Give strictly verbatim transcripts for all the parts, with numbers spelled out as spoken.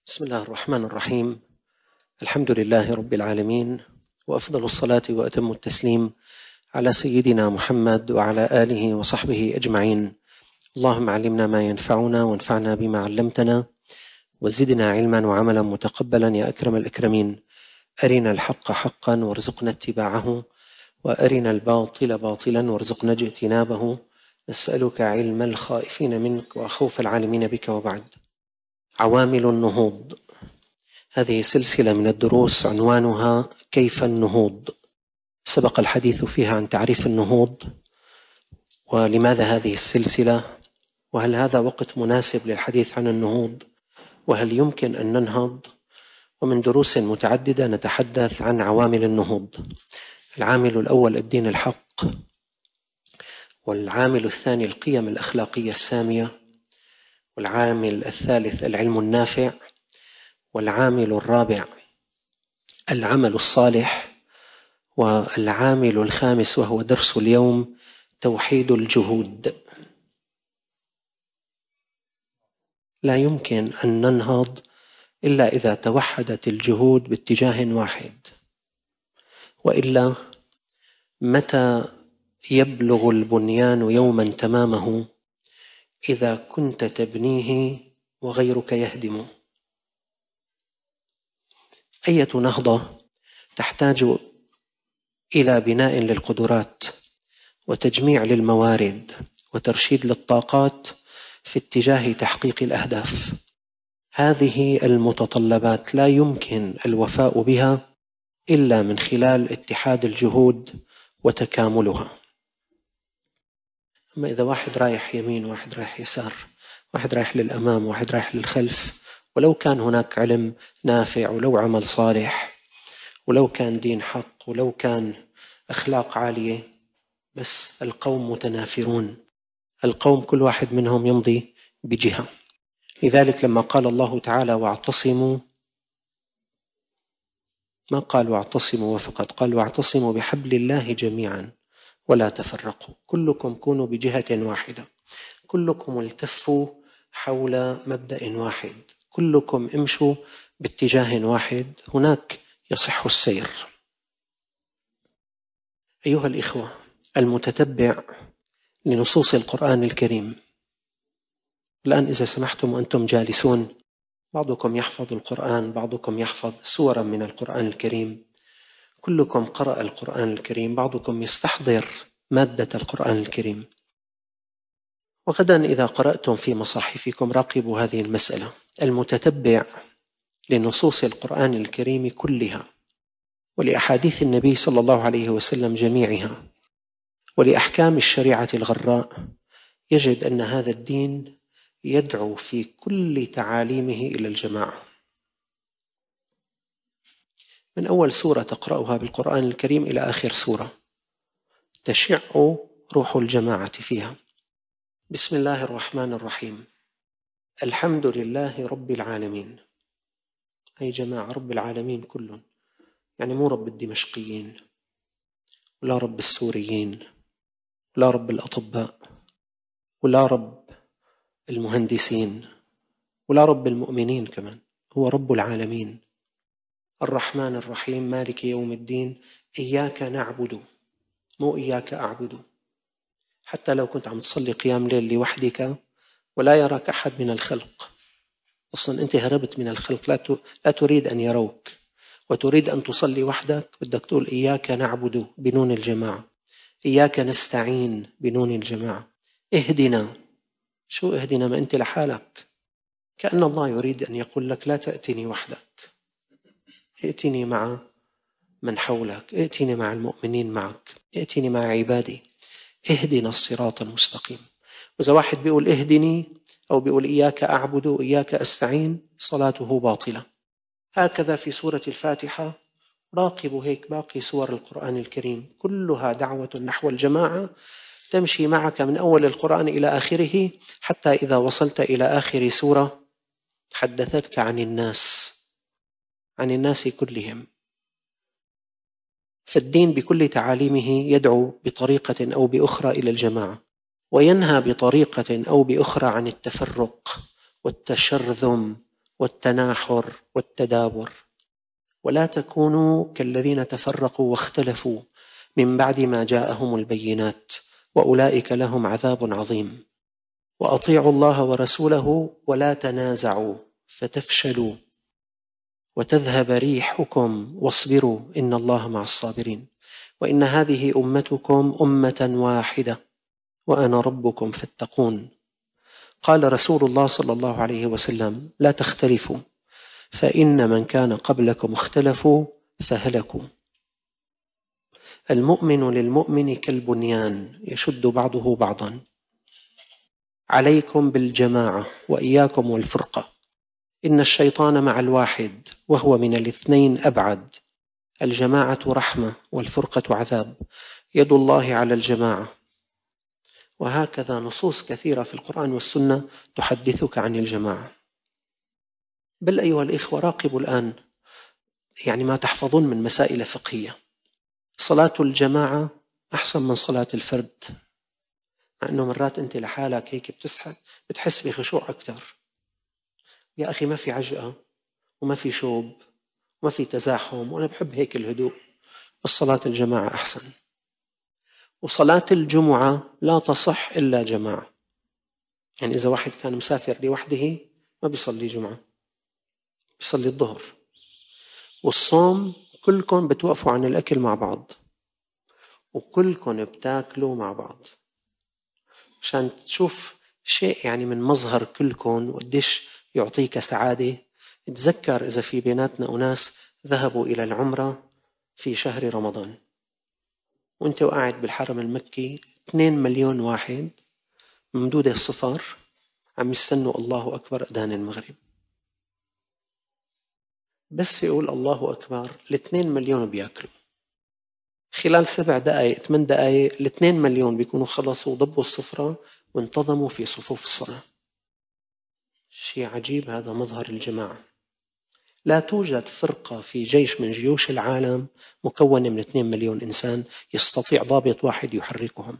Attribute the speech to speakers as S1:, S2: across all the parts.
S1: بسم الله الرحمن الرحيم. الحمد لله رب العالمين، وأفضل الصلاة وأتم التسليم على سيدنا محمد وعلى آله وصحبه أجمعين. اللهم علمنا ما ينفعنا وانفعنا بما علمتنا وزدنا علما وعملا متقبلا يا أكرم الأكرمين. أرنا الحق حقا وارزقنا اتباعه، وأرنا الباطل باطلا وارزقنا اجتنابه. نسألك علم الخائفين منك وخوف العالمين بك. وبعد. عوامل النهوض. هذه سلسلة من الدروس عنوانها كيف النهوض. سبق الحديث فيها عن تعريف النهوض، ولماذا هذه السلسلة، وهل هذا وقت مناسب للحديث عن النهوض، وهل يمكن أن ننهض. ومن دروس متعددة نتحدث عن عوامل النهوض. العامل الأول الدين الحق، والعامل الثاني القيم الأخلاقية السامية، والعامل الثالث العلم النافع، والعامل الرابع العمل الصالح، والعامل الخامس وهو درس اليوم توحيد الجهود. لا يمكن أن ننهض إلا إذا توحدت الجهود باتجاه واحد، وإلا متى يبلغ البنيان يوما تمامه إذا كنت تبنيه وغيرك يهدم؟ أية نهضة تحتاج إلى بناء للقدرات وتجميع للموارد وترشيد للطاقات في اتجاه تحقيق الأهداف. هذه المتطلبات لا يمكن الوفاء بها إلا من خلال اتحاد الجهود وتكاملها. أما إذا واحد رايح يمين واحد رايح يسار، واحد رايح للأمام واحد رايح للخلف، ولو كان هناك علم نافع ولو عمل صالح ولو كان دين حق ولو كان أخلاق عالية، بس القوم متنافرون، القوم كل واحد منهم يمضي بجهة. لذلك لما قال الله تعالى واعتصموا، ما قال واعتصموا فقط، قال واعتصموا بحبل الله جميعا ولا تفرقوا، كلكم كونوا بجهة واحدة، كلكم التفوا حول مبدأ واحد، كلكم امشوا باتجاه واحد، هناك يصح السير. أيها الإخوة، المتتبع لنصوص القرآن الكريم، الآن إذا سمحتم وأنتم جالسون، بعضكم يحفظ القرآن، بعضكم يحفظ سورا من القرآن الكريم، كلكم قرأ القرآن الكريم، بعضكم يستحضر مادة القرآن الكريم. وغدا إذا قرأتم في مصاحفكم راقبوا هذه المسألة. المتتبع لنصوص القرآن الكريم كلها، ولأحاديث النبي صلى الله عليه وسلم جميعها، ولأحكام الشريعة الغراء، يجد أن هذا الدين يدعو في كل تعاليمه إلى الجماعة. من أول سورة تقرأها بالقرآن الكريم إلى آخر سورة تشع روح الجماعة فيها. بسم الله الرحمن الرحيم. الحمد لله رب العالمين. أي جماعة رب العالمين كلهم، يعني مو رب الدمشقيين ولا رب السوريين ولا رب الأطباء ولا رب المهندسين ولا رب المؤمنين، كمان هو رب العالمين. الرحمن الرحيم مالك يوم الدين. إياك نعبد، مو إياك أعبد. حتى لو كنت عم تصلي قيام ليل لوحدك ولا يراك أحد من الخلق، أصلا أنت هربت من الخلق، لا تريد أن يروك وتريد أن تصلي وحدك، بدك تقول إياك نعبد بنون الجماعة، إياك نستعين بنون الجماعة، اهدنا. شو اهدنا؟ ما أنت لحالك. كأن الله يريد أن يقول لك لا تأتني وحدك، ائتني مع من حولك، ائتني مع المؤمنين معك، ائتني مع عبادي، اهدنا الصراط المستقيم. وإذا واحد بيقول اهدني أو بيقول إياك أعبد وإياك أستعين، صلاته باطلة. هكذا في سورة الفاتحة. راقبوا هيك باقي سور القرآن الكريم كلها دعوة نحو الجماعة، تمشي معك من أول القرآن إلى آخره، حتى إذا وصلت إلى آخر سورة حدثتك عن الناس، عن الناس كلهم. فالدين بكل تعاليمه يدعو بطريقة أو بأخرى إلى الجماعة، وينهى بطريقة أو بأخرى عن التفرق والتشرذم والتناحر والتدابر، ولا تكونوا كالذين تفرقوا واختلفوا من بعد ما جاءهم البينات وأولئك لهم عذاب عظيم. وأطيعوا الله ورسوله ولا تنازعوا فتفشلوا وتذهب ريحكم واصبروا إن الله مع الصابرين. وإن هذه أمتكم أمة واحدة وأنا ربكم فاتقون. قال رسول الله صلى الله عليه وسلم: لا تختلفوا فإن من كان قبلكم اختلفوا فهلكوا. المؤمن للمؤمن كالبنيان يشد بعضه بعضا. عليكم بالجماعة وإياكم والفرقة، إن الشيطان مع الواحد وهو من الاثنين أبعد. الجماعة رحمة والفرقة عذاب، يد الله على الجماعة. وهكذا نصوص كثيرة في القرآن والسنة تحدثك عن الجماعة. بل أيها الإخوة، راقبوا الآن يعني ما تحفظون من مسائل فقهية. صلاة الجماعة أحسن من صلاة الفرد، مع أنه مرات أنت لحالك هيك بتسحب بتحس بخشوع أكثر. يا أخي ما في عجقة وما في شوب وما في تزاحم، وأنا بحب هيك الهدوء، بس صلاة الجماعة أحسن. وصلاة الجمعة لا تصح إلا جماعة. يعني إذا واحد كان مسافر لوحده ما بيصلي جمعة، بيصلي الظهر. والصوم كلكم بتوقفوا عن الأكل مع بعض وكلكم بتاكلوا مع بعض، عشان تشوف شيء يعني من مظهر كلكم وقديش يعطيك سعادة. تذكر إذا في بيناتنا أناس ذهبوا إلى العمرة في شهر رمضان وانت وقاعد بالحرم المكي، اثنين مليون واحد ممدودة الصفار عم يستنوا الله أكبر أذان المغرب. بس يقول الله أكبر الاثنين مليون بيأكلوا. خلال سبع دقائق ثمان دقائق الاثنين مليون بيكونوا خلصوا وضبوا الصفرة وانتظموا في صفوف الصلاة. شيء عجيب، هذا مظهر الجماعة. لا توجد فرقة في جيش من جيوش العالم مكونة من اثنين مليون إنسان يستطيع ضابط واحد يحركهم.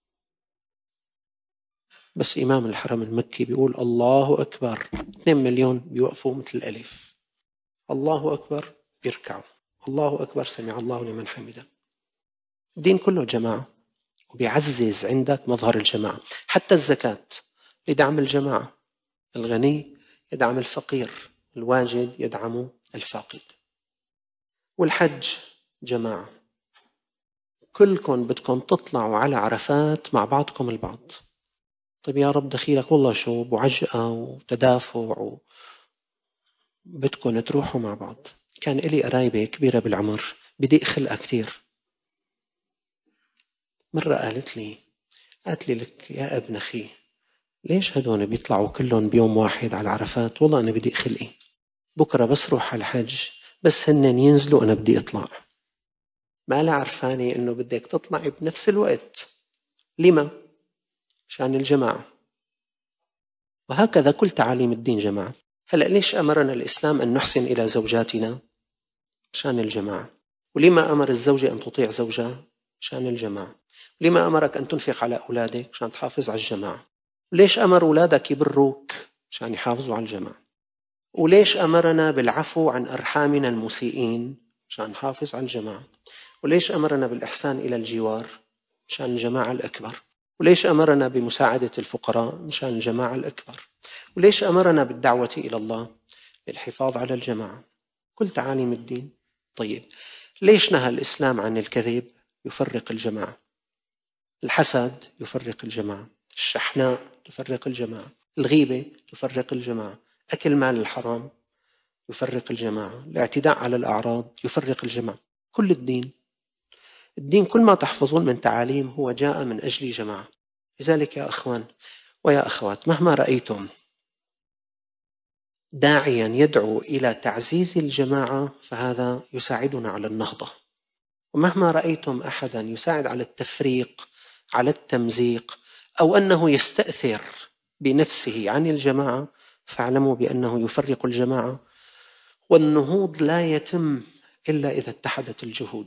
S1: بس إمام الحرم المكي بيقول الله أكبر، اثنين مليون بيوقفوا مثل الألف. الله أكبر بيركعوا، الله أكبر سمع الله لمن حمده. الدين كله جماعة، وبيعزز عندك مظهر الجماعة. حتى الزكاة لدعم الجماعة، الغني يدعم الفقير، الواجد يدعم الفاقد. والحج جماعة، كلكم بدكم تطلعوا على عرفات مع بعضكم البعض. طيب يا رب دخيلك والله شوب وعجقة وتدافع وبدكم تروحوا مع بعض. كان إلي قرايبة كبيرة بالعمر بدي خلقة كتير. مرة قالت لي قالت لي لك يا ابن أخي، ليش هدول بيطلعوا كلهم بيوم واحد على عرفات؟ والله أنا بدي خلقي بكرة بس روح على الحج، بس هنن ينزلوا أنا بدي أطلع. ما لا عرفاني إنه بدك تطلعي بنفس الوقت. لما؟ عشان الجماعة. وهكذا كل تعاليم الدين جماعة. هلأ ليش أمرنا الإسلام أن نحسن إلى زوجاتنا؟ عشان الجماعة. ولما أمر الزوجة أن تطيع زوجها؟ عشان الجماعة. ولما أمرك أن تنفق على أولادك؟ عشان تحافظ على الجماعة. وليش أمر أولادك يبروك؟ عشان يحافظوا على الجماعة. وليش أمرنا بالعفو عن أرحامنا المسيئين؟ عشان نحافظ على الجماعة. وليش أمرنا بالإحسان إلى الجوار؟ عشان الجماعة الأكبر. وليش أمرنا بمساعدة الفقراء؟ عشان الجماعة الأكبر. وليش أمرنا بالدعوة إلى الله؟ للحفاظ على الجماعة. كل تعاليم الدين. طيب ليش نهى الإسلام عن الكذب؟ يفرق الجماعة. الحسد يفرق الجماعة. الشحناء تفرق الجماعة. الغيبة تفرق الجماعة. أكل مال الحرام يفرق الجماعة. الاعتداء على الأعراض يفرق الجماعة. كل الدين الدين كل ما تحفظون من تعاليم هو جاء من أجل جماعة. لذلك يا أخوان ويا أخوات، مهما رأيتم داعيا يدعو إلى تعزيز الجماعة فهذا يساعدنا على النهضة. ومهما رأيتم أحدا يساعد على التفريق، على التمزيق، أو أنه يستأثر بنفسه عن الجماعة، فاعلموا بأنه يفرق الجماعة. والنهوض لا يتم إلا إذا اتحدت الجهود،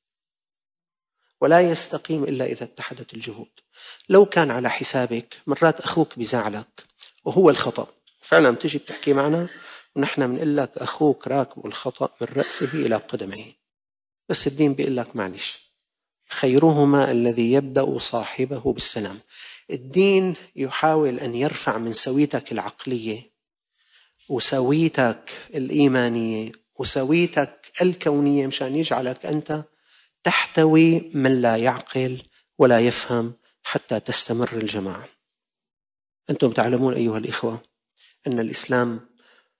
S1: ولا يستقيم إلا إذا اتحدت الجهود. لو كان على حسابك، مرات أخوك بيزعلك وهو الخطأ، فعلا تجي بتحكي معنا ونحن بنقول لك أخوك راكب الخطأ من رأسه إلى قدمه، بس الدين بيقول لك معلش، خيرهما الذي يبدأ صاحبه بالسلام. الدين يحاول أن يرفع من سويتك العقلية وسويتك الإيمانية وسويتك الكونية مشان يجعلك أنت تحتوي من لا يعقل ولا يفهم حتى تستمر الجماعة. أنتم تعلمون أيها الإخوة أن الإسلام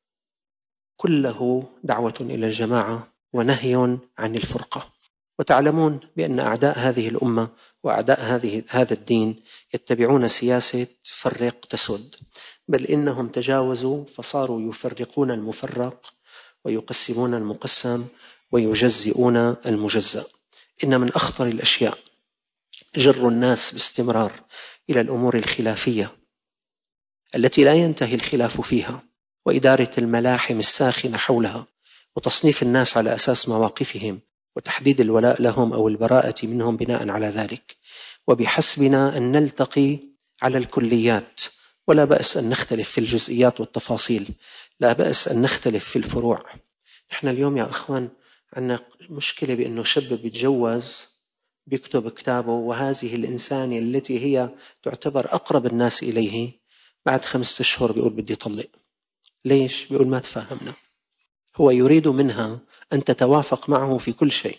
S1: كله دعوة إلى الجماعة ونهي عن الفرقة، وتعلمون بأن أعداء هذه الأمة وأعداء هذه هذا الدين يتبعون سياسة فرق تسد، بل إنهم تجاوزوا فصاروا يفرقون المفرق ويقسمون المقسم ويجزئون المجزأ. إن من أخطر الأشياء جر الناس باستمرار إلى الأمور الخلافية التي لا ينتهي الخلاف فيها، وإدارة الملاحم الساخنة حولها، وتصنيف الناس على أساس مواقفهم، وتحديد الولاء لهم أو البراءة منهم بناء على ذلك. وبحسبنا أن نلتقي على الكليات، ولا بأس أن نختلف في الجزئيات والتفاصيل، لا بأس أن نختلف في الفروع. نحن اليوم يا أخوان عندنا مشكلة بأنه شاب بيتجوز بيكتب كتابه، وهذه الإنسانة التي هي تعتبر أقرب الناس إليه بعد خمسة أشهر بيقول بدي طلق. ليش؟ بيقول ما تفاهمنا. هو يريد منها أن تتوافق معه في كل شيء.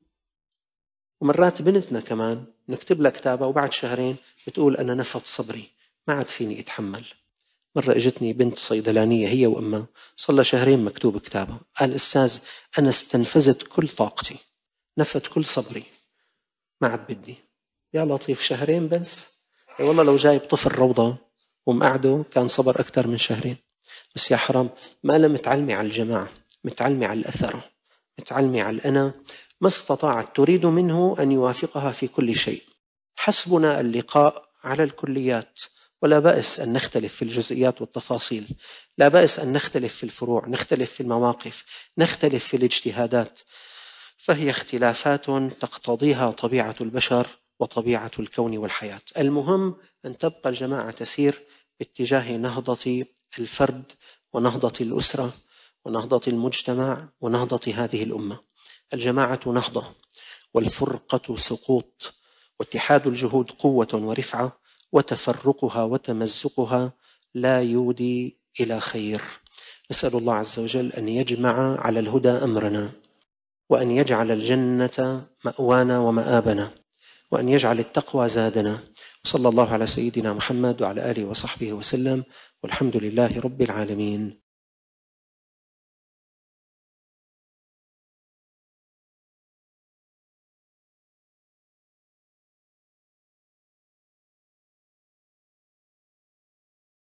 S1: ومرات بنتنا كمان نكتب لها كتابة وبعد شهرين بتقول أنا نفض صبري، ما عاد فيني أتحمل. مرة اجتني بنت صيدلانية هي وأمها صلى شهرين مكتوب كتابة، قال أستاذ أنا استنفذت كل طاقتي، نفد كل صبري، ما عاد بدي. يا لطيف، شهرين بس؟ يا والله لو جايب طفل روضة ومقعده كان صبر أكثر من شهرين. بس يا حرام، ما لم متعلمي على الجماعة، متعلمي على الأثر، متعلمي على الأنا، ما استطاعت تريد منه أن يوافقها في كل شيء. حسبنا اللقاء على الكليات، ولا بأس أن نختلف في الجزئيات والتفاصيل، لا بأس أن نختلف في الفروع، نختلف في المواقف، نختلف في الاجتهادات، فهي اختلافات تقتضيها طبيعة البشر وطبيعة الكون والحياة. المهم أن تبقى الجماعة تسير باتجاه نهضة الفرد ونهضة الأسرة ونهضة المجتمع ونهضة هذه الأمة. الجماعة نهضة، والفرقة سقوط، واتحاد الجهود قوة ورفعة، وتفرقها وتمزقها لا يودي إلى خير. نسأل الله عز وجل أن يجمع على الهدى أمرنا، وأن يجعل الجنة مأوانا ومآبنا، وأن يجعل التقوى زادنا. صلى الله على سيدنا محمد وعلى آله وصحبه وسلم، والحمد لله رب العالمين.